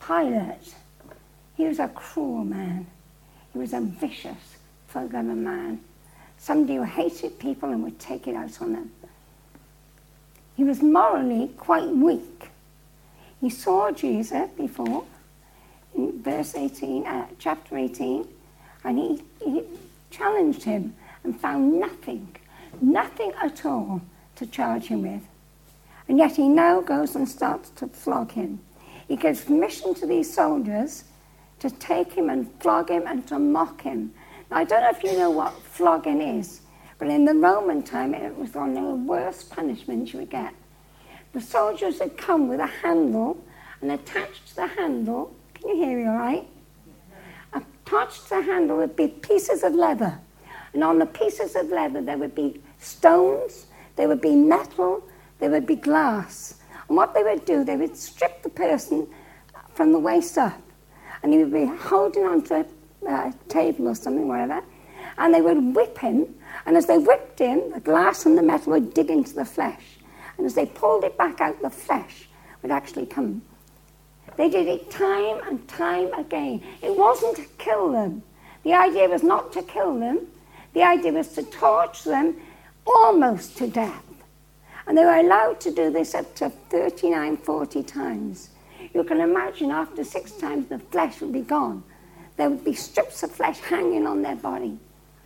Pilate, he was a cruel man. He was a vicious, forgotten man. Somebody who hated people and would take it out on them. He was morally quite weak. He saw Jesus before, in verse 18, chapter 18, and he challenged him and found nothing at all to charge him with. And yet he now goes and starts to flog him. He gives permission to these soldiers to take him and flog him and to mock him. Now, I don't know if you know what flogging is, but in the Roman time, it was one of the worst punishments you would get. The soldiers would come with a handle, and attached to the handle, can you hear me all right? Attached to the handle would be pieces of leather. And on the pieces of leather, there would be stones, there would be metal, there would be glass. And what they would do, they would strip the person from the waist up, and he would be holding onto a table or something, whatever, and they would whip him, and as they whipped him, the glass and the metal would dig into the flesh. And as they pulled it back out, the flesh would actually come. They did it time and time again. It wasn't to kill them. The idea was not to kill them. The idea was to torture them almost to death. And they were allowed to do this up to 39, 40 times. You can imagine after 6 times the flesh would be gone. There would be strips of flesh hanging on their body.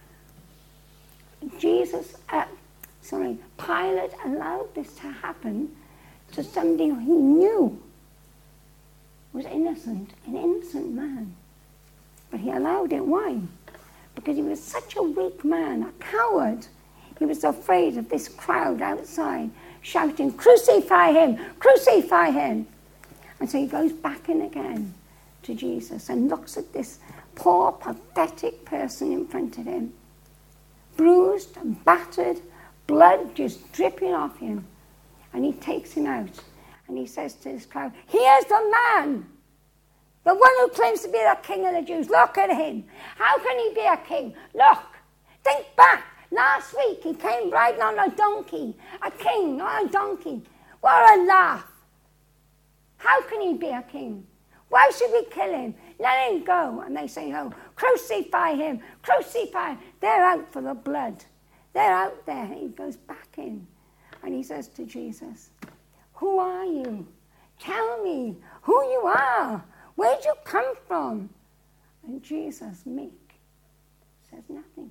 Pilate allowed this to happen to somebody who he knew was innocent, an innocent man. But he allowed it. Why? Because he was such a weak man, a coward. He was afraid of this crowd outside shouting, "Crucify him! Crucify him!" And so he goes back in again to Jesus and looks at this poor, pathetic person in front of him, bruised and battered, blood just dripping off him. And he takes him out and he says to this crowd, "Here's the man, the one who claims to be the king of the Jews. Look at him. How can he be a king? Look, think back. Last week he came riding on a donkey, a king on a donkey. What a laugh. How can he be a king? Why should we kill him? Let him go." And they say, "Oh, crucify him, crucify him." They're out for the blood. They're out there. He goes back in and he says to Jesus, "Who are you? Tell me who you are. Where'd you come from?" And Jesus, meek, says nothing.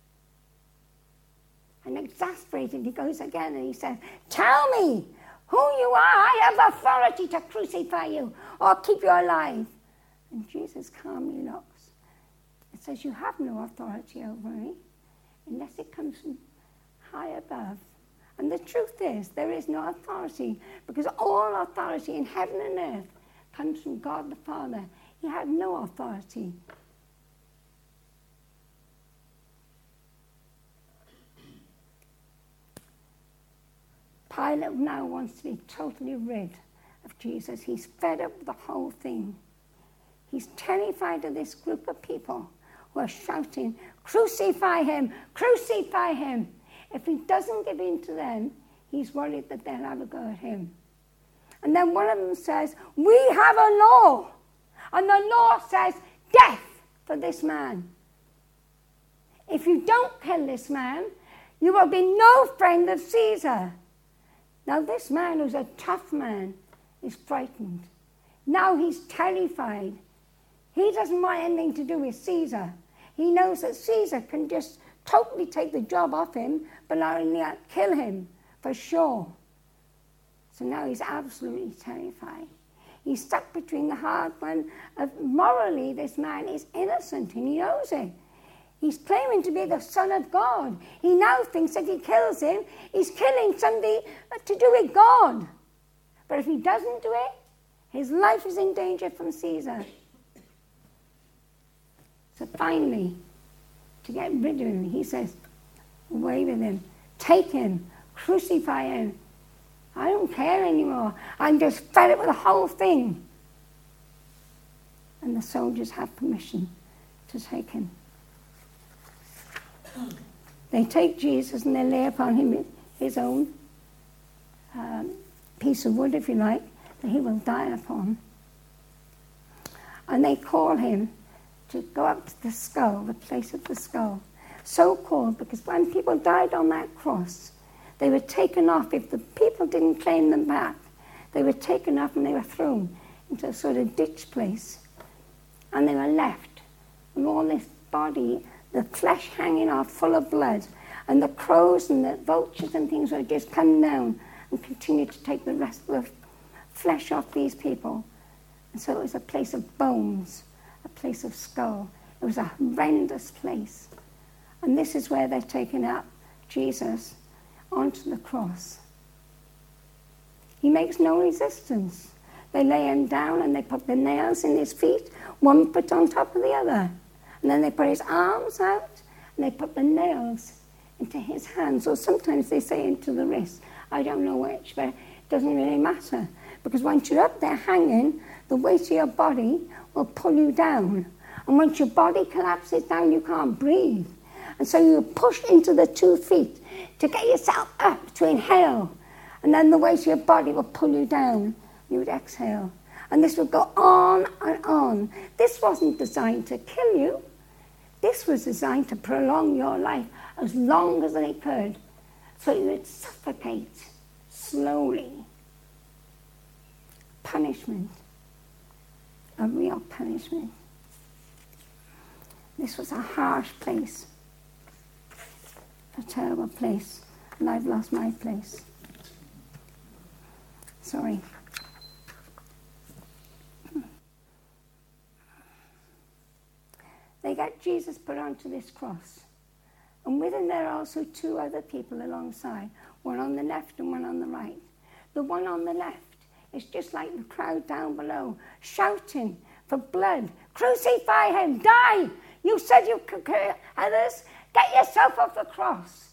And exasperated, he goes again and he says, "Tell me who you are. I have authority to crucify you or keep you alive." And Jesus calmly looks. It says, "You have no authority over me unless it comes from high above." And the truth is, there is no authority, because all authority in heaven and earth comes from God the Father. He had no authority. Pilate now wants to be totally rid of Jesus. He's fed up with the whole thing. He's terrified of this group of people who are shouting, "Crucify him! Crucify him!" If he doesn't give in to them, he's worried that they'll have a go at him. And then one of them says, "We have a law, and the law says death for this man. If you don't kill this man, you will be no friend of Caesar." Now this man, who's a tough man, is frightened. Now he's terrified. He doesn't want anything to do with Caesar. He knows that Caesar can just totally take the job off him, but not only that, kill him for sure. So now he's absolutely terrified. He's stuck between the hard one of morally this man is innocent and he knows it. He's claiming to be the Son of God. He now thinks if he kills him, he's killing somebody to do with God. But if he doesn't do it, his life is in danger from Caesar. So finally, to get rid of him, he says, "Away with him. Take him. Crucify him. I don't care anymore. I'm just fed up with the whole thing." And the soldiers have permission to take him. They take Jesus and they lay upon him his own piece of wood, if you like, that he will die upon. And they call him to go up to the skull, the place of the skull. So called because when people died on that cross, they were taken off. If the people didn't claim them back, they were taken off and they were thrown into a sort of ditch place. And they were left with all this body, the flesh hanging off, full of blood. And the crows and the vultures and things would just come down and continue to take the rest of the flesh off these people. And so it was a place of bones, a place of skull. It was a horrendous place. And this is where they're taking up Jesus onto the cross. He makes no resistance. They lay him down and they put the nails in his feet, one put on top of the other. And then they put his arms out and they put the nails into his hands, or sometimes they say into the wrist. I don't know which, but it doesn't really matter. Because once you're up there hanging, the weight of your body will pull you down. And once your body collapses down, you can't breathe. And so you're pushed into the 2 feet to get yourself up, to inhale. And then the weight of your body will pull you down. You would exhale. And this would go on and on. This wasn't designed to kill you. This was designed to prolong your life as long as they could, so you would suffocate slowly. Punishment. A real punishment. This was a harsh place. A terrible place. And I've lost my place. Sorry. They got Jesus put onto this cross. And with him there are also 2 other people alongside, one on the left and one on the right. The one on the left is just like the crowd down below, shouting for blood. Crucify him, die! You said you could kill others, get yourself off the cross.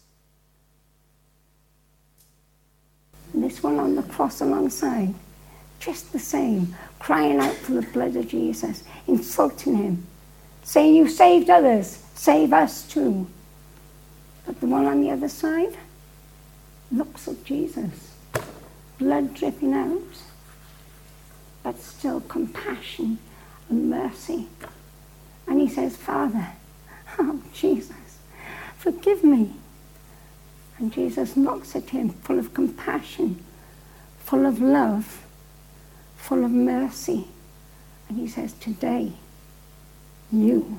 And this one on the cross alongside, just the same, crying out for the blood of Jesus, insulting him, saying, you saved others, save us too. But the one on the other side looks at Jesus, blood dripping out, but still compassion and mercy. And he says, Father, oh Jesus, forgive me. And Jesus looks at him full of compassion, full of love, full of mercy. And he says, today, you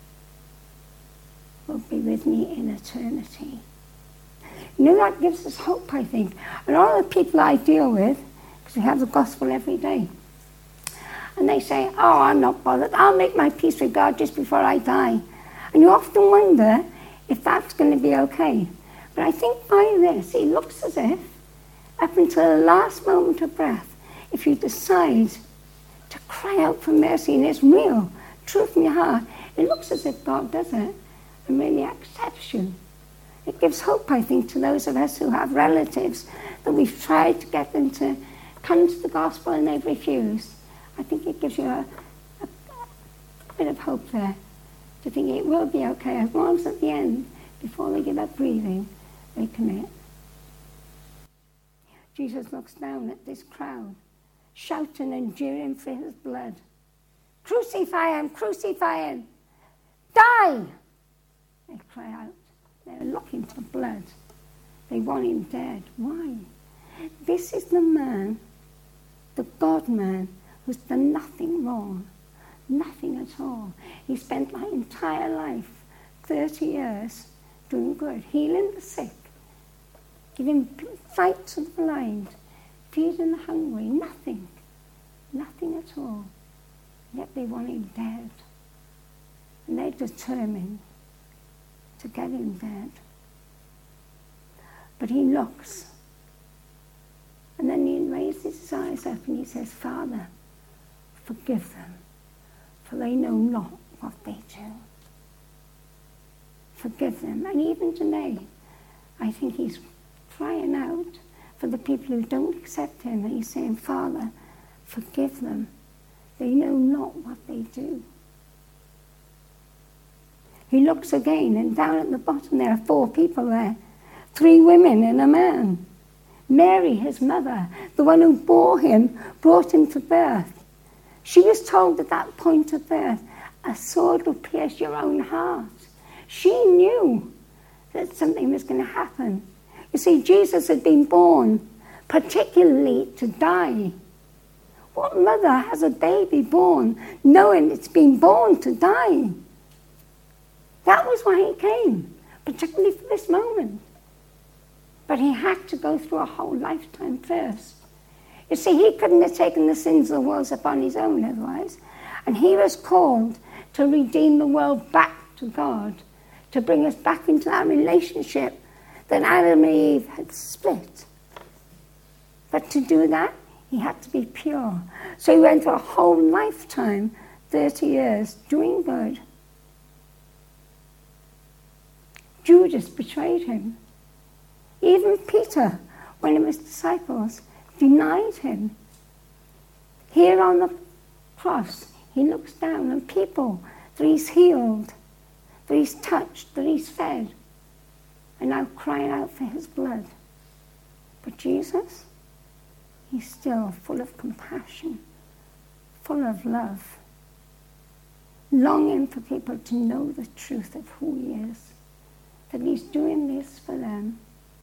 will be with me in eternity. You know, that gives us hope, I think. And all the people I deal with, because we have the gospel every day, and they say, oh, I'm not bothered. I'll make my peace with God just before I die. And you often wonder if that's going to be okay. But I think by this, it looks as if, up until the last moment of breath, if you decide to cry out for mercy, and it's real, true from your heart, it looks as if God does it and really accepts you. It gives hope, I think, to those of us who have relatives that we've tried to get them to come to the gospel and they've refused. I think it gives you a bit of hope there, to think it will be okay as long as at the end, before they give up breathing, they commit. Jesus looks down at this crowd, shouting and jeering for his blood. Crucify him, crucify him, die! They cry out. They're looking for blood. They want him dead. Why? This is the man, the God-man, who's done nothing wrong. Nothing at all. He spent my entire life, 30 years, doing good, healing the sick, giving sight to the blind, feeding the hungry. Nothing. Nothing at all. Yet they want him dead. And they're determined to get him dead. But he looks. And then he raises his eyes up and he says, Father, forgive them, for they know not what they do. Forgive them. And even today, I think he's crying out for the people who don't accept him. And he's saying, Father, forgive them. They know not what they do. He looks again, and down at the bottom there are 4 people there. 3 women and a man. Mary, his mother, the one who brought him to birth. She was told at that point of birth, a sword will pierce your own heart. She knew that something was going to happen. You see, Jesus had been born particularly to die. What mother has a baby born knowing it's been born to die? That was why he came, particularly for this moment. But he had to go through a whole lifetime first. You see, he couldn't have taken the sins of the world upon his own otherwise. And he was called to redeem the world back to God, to bring us back into that relationship that Adam and Eve had split. But to do that, he had to be pure. So he went through a whole lifetime, 30 years, doing good. Judas betrayed him. Even Peter, one of his disciples, denied him. Here on the cross, he looks down and people that he's healed, that he's touched, that he's fed, are now crying out for his blood. But Jesus, he's still full of compassion, full of love, longing for people to know the truth of who he is, that he's doing this for them.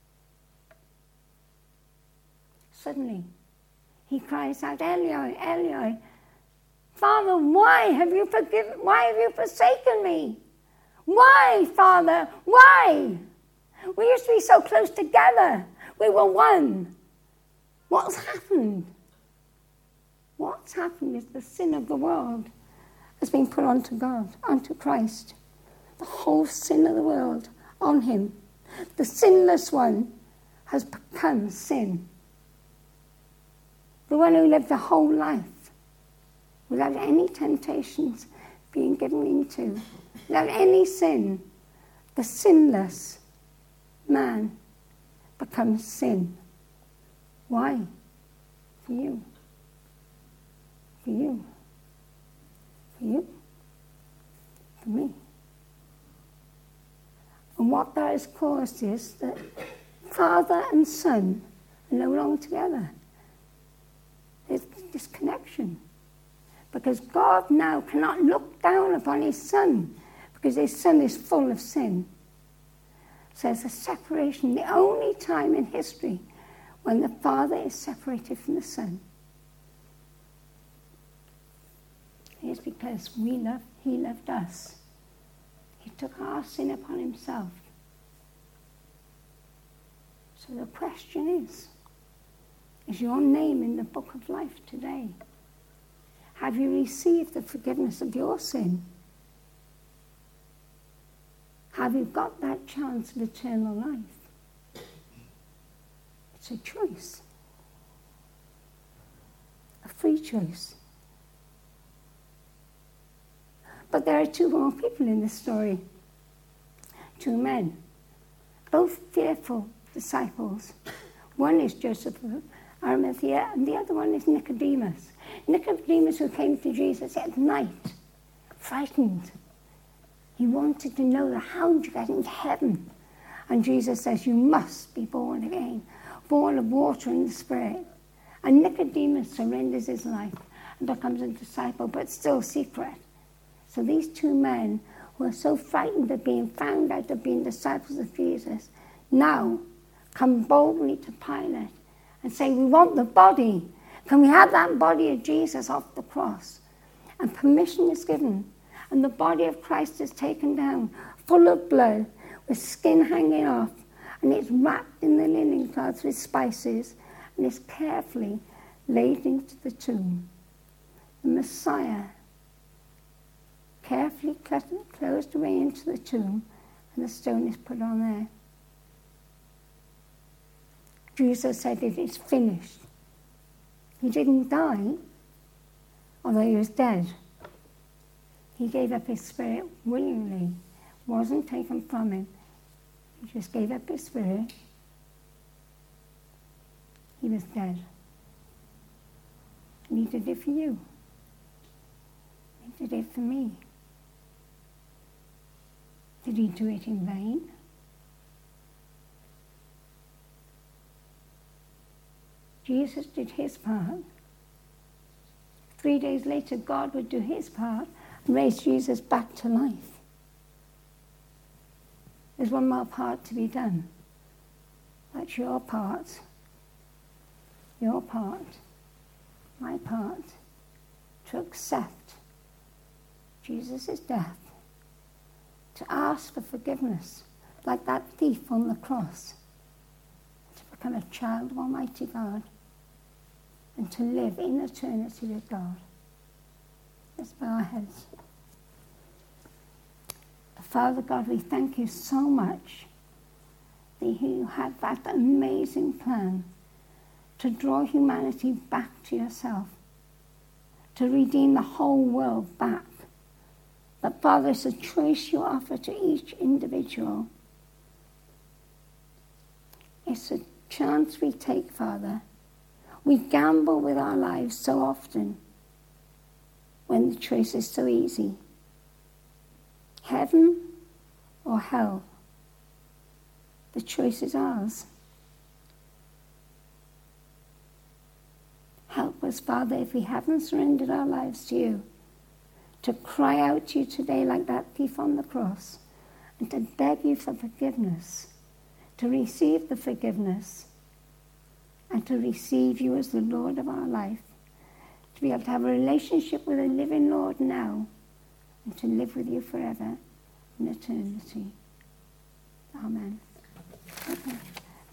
Suddenly, he cries out, Eloi, Eloi, Father, why have you forsaken me? Why, Father, why? We used to be so close together. We were one. What's happened? What's happened is the sin of the world has been put onto God, onto Christ. The whole sin of the world on him. The sinless one has become sin. The one who lived a whole life without any temptations being given into, without any sin, the sinless man becomes sin. Why? For you. For you. For you. For me. And what that has caused is that father and son are no longer together. There's disconnection. Because God now cannot look down upon his son, because his son is full of sin. So there's a separation, the only time in history when the Father is separated from the Son. It's because he loved us. He took our sin upon himself. So the question is your name in the book of life today? Have you received the forgiveness of your sin? Have you got that chance of eternal life? It's a choice. A free choice. But there are two more people in this story. Two men. Both fearful disciples. One is Joseph of Arimathea and the other one is Nicodemus. Nicodemus, who came to Jesus at night, frightened. He wanted to know how to get into heaven. And Jesus says, you must be born again, born of water and the Spirit. And Nicodemus surrenders his life and becomes a disciple, but still secret. So these two men who are so frightened of being found out of being disciples of Jesus now come boldly to Pilate and say, we want the body. Can we have that body of Jesus off the cross? And permission is given. And the body of Christ is taken down, full of blood, with skin hanging off. And it's wrapped in the linen cloths with spices. And it's carefully laid into the tomb. The Messiah carefully closed away into the tomb. And the stone is put on there. Jesus said, it is finished. He didn't die, although he was dead. He gave up his spirit willingly. It wasn't taken from him. He just gave up his spirit. He was dead. And he did it for you. He did it for me. Did he do it in vain? Jesus did his part. 3 days later, God would do his part and raise Jesus back to life. There's one more part to be done. That's your part. Your part. My part. To accept Jesus' death. To ask for forgiveness, like that thief on the cross. To become a child of Almighty God. And to live in eternity with God. Let's bow our heads. Father God, we thank you so much that you had that amazing plan to draw humanity back to yourself, to redeem the whole world back. But Father, it's a choice you offer to each individual. It's a chance we take, Father. We gamble with our lives so often when the choice is so easy. Heaven or hell? The choice is ours. Help us, Father, if we haven't surrendered our lives to you, to cry out to you today like that thief on the cross, and to beg you for forgiveness, to receive the forgiveness, and to receive you as the Lord of our life, to be able to have a relationship with a living Lord now, and to live with you forever in eternity. Amen. Okay.